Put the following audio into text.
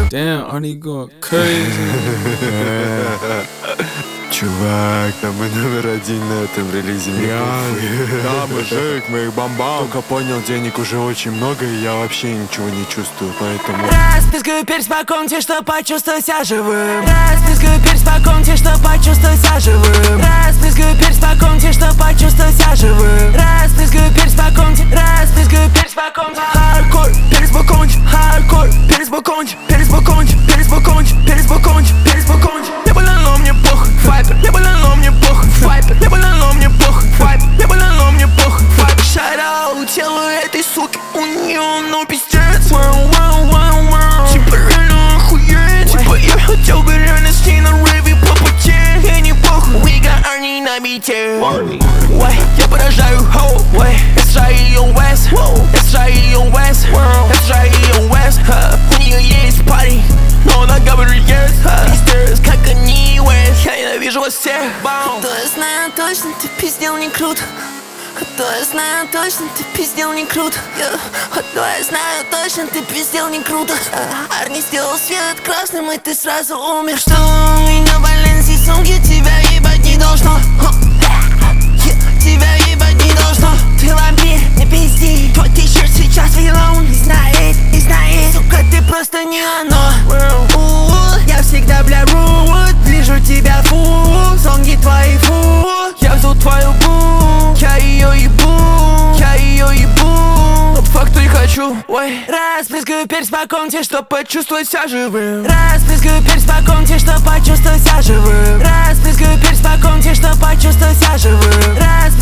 Damn, Arnie going crazy. Чувак, там мы №1 на этом релизе. Да, мужик, мы их бомбал. Только понял, денег уже очень много, и я вообще ничего не чувствую, поэтому... Распрыскаю перс по комнате, чтоб почувствовать себя живым. Распрыскаю перс по комнате, чтоб почувствовать себя живым. Распрыскаю перс по комнате, чтоб почувствовать себя живым. Распрыскаю перс по комнате, распрыскаю перс по комнате. Хардкор, перс по комнате, хардкор, перс по комнате, перс по комнате, перс по комнате, перс по комнате, перс по комнате. Не больно, но мне похуй, вайпер. Не больно, но мне похуй, вайпер. Не больно, но мне похуй, вайпер. Не больно, но мне похуй, вайпер. Шараут телу этой суки, у нее ну пиздец. Типа реально охуеть. Типа я хотел бы реально с ней на рейве попотеть. Ей не похуй, we got Arnie на бите. Ой, я поражаю, хоу, ой. S.I.E.O.S. S.I.E.O.S. S.I.E.O.S. У нее есть парень, но она говорит yes. Пиздец, как они West. Я ненавижу вас всех. То я знаю точно, ты пиздел не круто. То я знаю точно, ты пиздел не круто. То я знаю точно, ты пиздел не круто. Арни сделал свет красным, и ты сразу умер. Что у меня в Валенсии сумки, тебя ебать не должно. Тебя ебать не должно. Ты вампир, не пизди. Твой t-shirt сейчас вилон. Не знает, сука, ты просто не оно. Я всегда бля рут. Вижу тебя фу. Сонги твои фу. Я жду твою бу. Я ее ебу. Я ее ебу. Но по факту не хочу. Ой. Распрыскаю перс по комнате, чтоб почувствовать себя живым. Распрыскаю перс по комнате, чтоб почувствовать себя живым. Распрыскаю перс по комнате, чтоб почувствовать себя живым.